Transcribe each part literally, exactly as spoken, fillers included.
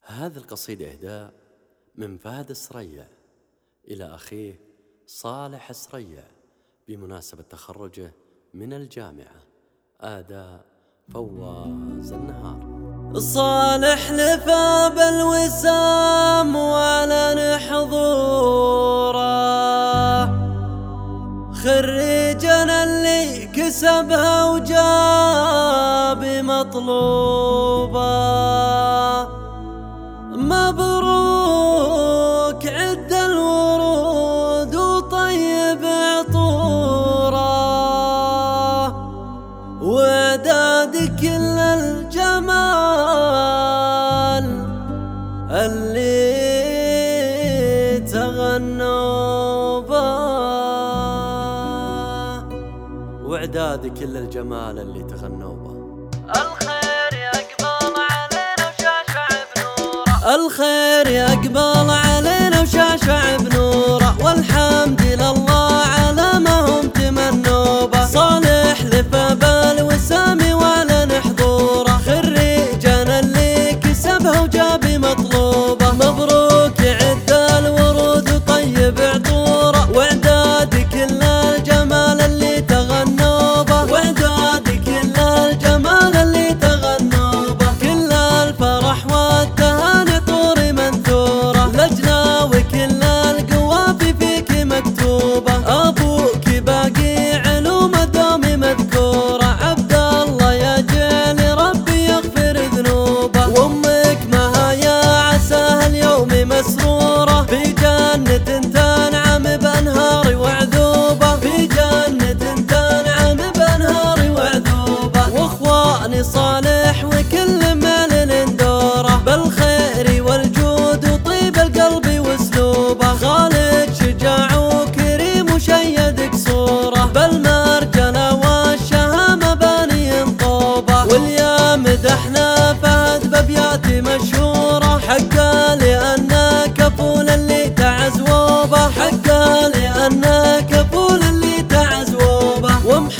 هذه القصيدة إهداء من فهد السريع إلى أخيه صالح السريع بمناسبة تخرجه من الجامعة. أداء فواز النهار. صالح لفى بالوسام وعلن حضوره، خريجنا اللي كسبها وجاب مطلوبه. مبروك عد الورود وطيب عطوره، وعداد كل الجمال اللي تغنوا به، وعداد كل الجمال اللي تغنوا به. الخير يقبل علينا وشاشع بنوره، الخير يقبل علينا وشاشع بنوره، والحمد لله على ما هم تمنوا به. صالح لفى بالوسام وعلن حضوره، خريجنا اللي كسبها وجاب مطلوبه. مبروك عد الورود وطيب عطوره، وعداد كل الجمال اللي تغنوا به، وعداد كل الجمال اللي تغنوا به. كل الفرح والتهاني طور منثوره، لجنة وكل القوافي فيك مكتوبه. أبوك باقي علوم الدوم مذكوره، عبد الله يا جيل ربي يغفر ذنوبه. وأمك ما يا عساها اليوم مسرورة، في جنة تنعم بأنهار وعذوبة، في جنة تنعم بأنهار وعذوبة. وإخواني صالح وكل مال دوره، بالخير والجود وطيب القلب واسلوبه. خالد شجاع وكريم وشيد قصوره، بالمرجله والشهامه باني طوبه. واليا مدحنا فهد بابيات مشهوره، حقا لانك فول اللي تعزوبه، حقا لانك فول اللي تعزوبه.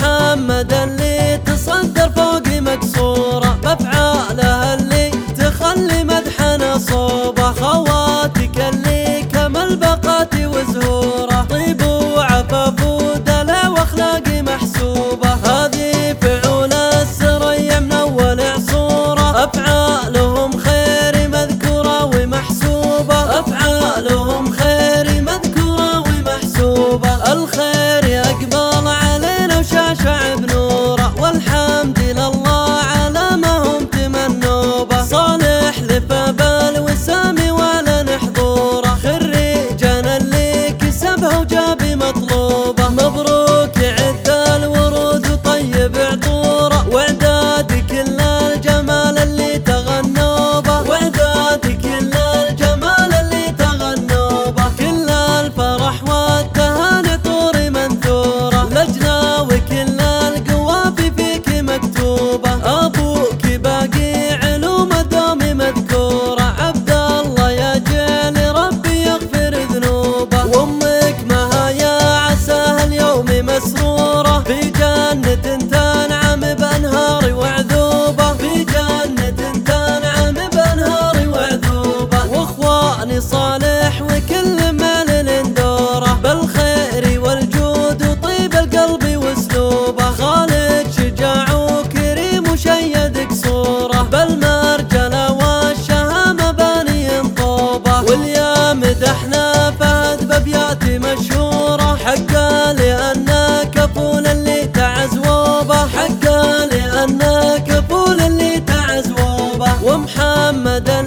ومحمد اللي تصدر فوق مكسوره، بافعالها اللي تخلي مدحنا صوبه. خواتك اللي كمل بقات وزهوره، طيب وعفاف ودلع واخلاق محسوبه. هذه فعول السريع من اول عصوره، افعالهم خير مذكوره ومحسوبه، افعالهم خير مذكوره ومحسوبه. الخير يقبل علينا وشاشع بنوره، والحمد لله على ما هم تمنوا به. صالح لفى بالوسام وعلن حضوره، خريجنا اللي كسبها وجاب مطلوبه. مبروك عد الورود وطيب عطوره، وعداد كل الجمال اللي تغنوا به، وعداد كل الجمال اللي تغنوا به. كل الفرح والتهاني طور منثوره، لجنة وكل القوافي فيك مكتوبه. أبوك باقي علوم الدوم مذكوره، عبد الله يا جيل ربي يغفر ذنوبه. وأمك ما يا عساها اليوم مسرورة، في جنة تنعم بأنهار وعذوبة، في جنة تنعم بأنهار وعذوبة. وإخواني صالح وكل مال دوره، بالخير والجود وطيب القلب واسلوبه. خالد شجاع وكريم وشيد قصوره، بالمرجله والشهامه باني طوبه. واليا مدحنا فهد بابيات مشهوره، حقا لانك فول اللي تعزوبه، حقا لانك فول اللي تعزوبه. ومحمد